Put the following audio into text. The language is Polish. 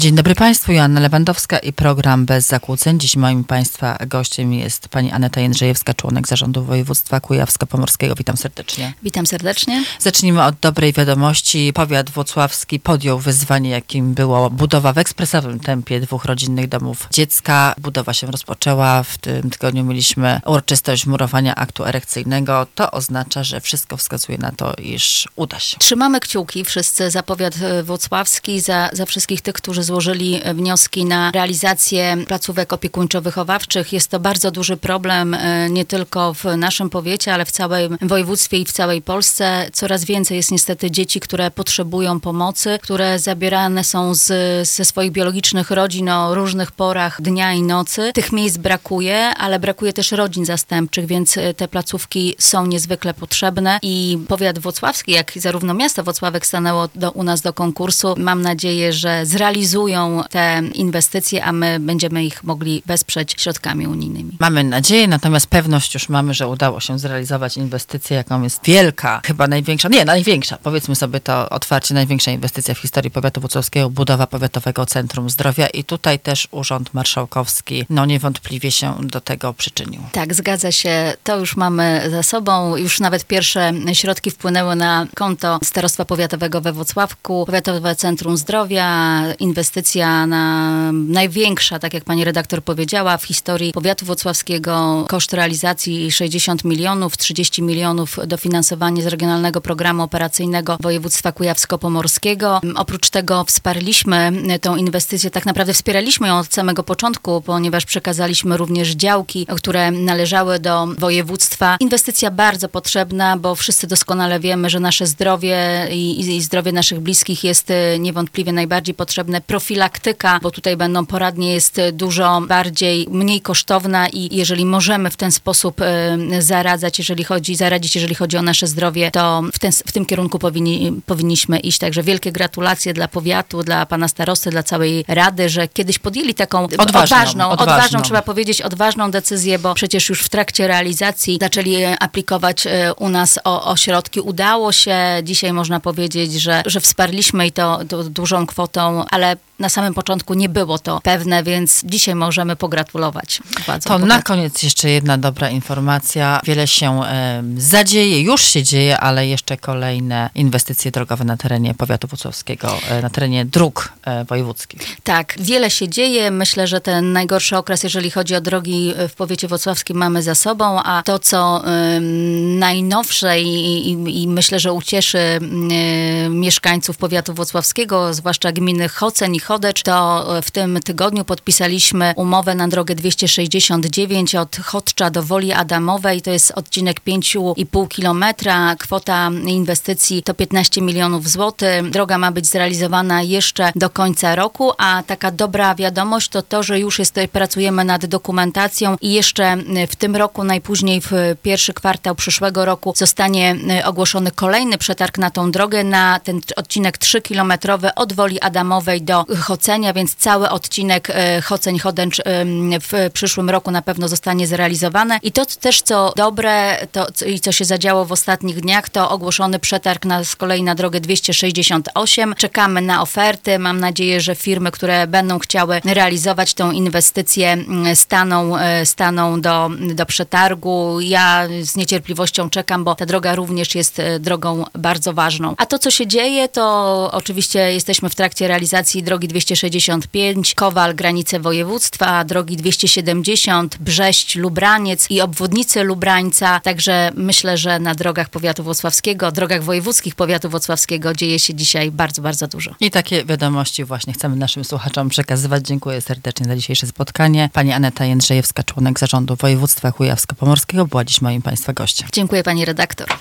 Dzień dobry Państwu, Joanna Lewandowska i program Bez Zakłóceń. Dziś moim Państwa gościem jest pani Aneta Jędrzejewska, członek Zarządu Województwa Kujawsko-Pomorskiego. Witam serdecznie. Witam serdecznie. Zacznijmy od dobrej wiadomości. Powiat włocławski podjął wyzwanie, jakim była budowa w ekspresowym tempie 2 rodzinnych domów dziecka. Budowa się rozpoczęła. W tym tygodniu mieliśmy uroczystość murowania aktu erekcyjnego. To oznacza, że wszystko wskazuje na to, iż uda się. Trzymamy kciuki wszyscy za powiat włocławski, za wszystkich tych, którzy złożyli wnioski na realizację placówek opiekuńczo-wychowawczych. Jest to bardzo duży problem nie tylko w naszym powiecie, ale w całym województwie i w całej Polsce. Coraz więcej jest niestety dzieci, które potrzebują pomocy, które zabierane są ze swoich biologicznych rodzin o różnych porach dnia i nocy. Tych miejsc brakuje, ale brakuje też rodzin zastępczych, więc te placówki są niezwykle potrzebne i powiat włocławski, jak i zarówno miasto Włocławek stanęło u nas do konkursu. Mam nadzieję, że zrealizują te inwestycje, a my będziemy ich mogli wesprzeć środkami unijnymi. Mamy nadzieję, natomiast pewność już mamy, że udało się zrealizować inwestycję, jaką jest wielka, chyba największa, powiedzmy sobie to otwarcie, największa inwestycja w historii powiatu włocławskiego, budowa Powiatowego Centrum Zdrowia i tutaj też Urząd Marszałkowski niewątpliwie się do tego przyczynił. Tak, zgadza się. To już mamy za sobą. Już nawet pierwsze środki wpłynęły na konto Starostwa Powiatowego we Włocławku. Powiatowe Centrum Zdrowia, inwestycja największa, tak jak pani redaktor powiedziała, w historii powiatu włocławskiego. Koszt realizacji 60 milionów, 30 milionów dofinansowanie z Regionalnego Programu Operacyjnego Województwa Kujawsko-Pomorskiego. Oprócz tego wsparliśmy tą inwestycję, tak naprawdę wspieraliśmy ją od samego początku, ponieważ przekazaliśmy również działki, które należały do województwa. Inwestycja bardzo potrzebna, bo wszyscy doskonale wiemy, że nasze zdrowie i zdrowie naszych bliskich jest niewątpliwie najbardziej potrzebne. Profilaktyka, bo tutaj będą poradnie, jest dużo mniej kosztowna i jeżeli możemy w ten sposób zaradzić, jeżeli chodzi o nasze zdrowie, to w tym kierunku powinniśmy iść. Także wielkie gratulacje dla powiatu, dla pana starosty, dla całej rady, że kiedyś podjęli taką odważną, trzeba powiedzieć, odważną decyzję, bo przecież już w trakcie realizacji zaczęli aplikować u nas o środki. Udało się. Dzisiaj można powiedzieć, że wsparliśmy i to dużą kwotą, ale na samym początku nie było to pewne, więc dzisiaj możemy pogratulować władzom. To na koniec jeszcze jedna dobra informacja. Wiele się zadzieje, już się dzieje, ale jeszcze kolejne inwestycje drogowe na terenie powiatu włocławskiego, na terenie dróg wojewódzkich. Tak, wiele się dzieje. Myślę, że ten najgorszy okres, jeżeli chodzi o drogi w powiecie włocławskim, mamy za sobą, a to, co najnowsze i myślę, że ucieszy mieszkańców powiatu włocławskiego, zwłaszcza gminy Choceń i Chodecz, to w tym tygodniu podpisaliśmy umowę na drogę 269 od Chodcza do Woli Adamowej. To jest odcinek 5,5 kilometra. Kwota inwestycji to 15 milionów złotych. Droga ma być zrealizowana jeszcze do końca roku, a taka dobra wiadomość to to, że już pracujemy nad dokumentacją i jeszcze w tym roku, najpóźniej w pierwszy kwartał przyszłego roku zostanie ogłoszony kolejny przetarg na tą drogę, na ten odcinek 3-kilometrowy od Woli Adamowej do Chocenia, więc cały odcinek Choceń-Chodecz w przyszłym roku na pewno zostanie zrealizowane. I to też, co dobre i co się zadziało w ostatnich dniach, to ogłoszony przetarg z kolei na drogę 268. Czekamy na oferty. Mam nadzieję, że firmy, które będą chciały realizować tą inwestycję, staną do przetargu. Ja z niecierpliwością czekam, bo ta droga również jest drogą bardzo ważną. A to, co się dzieje, to oczywiście jesteśmy w trakcie realizacji drogi 265, Kowal, granice województwa, drogi 270, Brześć, Lubraniec i obwodnicy Lubrańca. Także myślę, że na drogach powiatu włocławskiego, drogach wojewódzkich powiatu włocławskiego dzieje się dzisiaj bardzo, bardzo dużo. I takie wiadomości właśnie chcemy naszym słuchaczom przekazywać. Dziękuję serdecznie za dzisiejsze spotkanie. Pani Aneta Jędrzejewska, członek Zarządu Województwa Kujawsko-Pomorskiego, była dziś moim Państwa gościem. Dziękuję pani redaktor.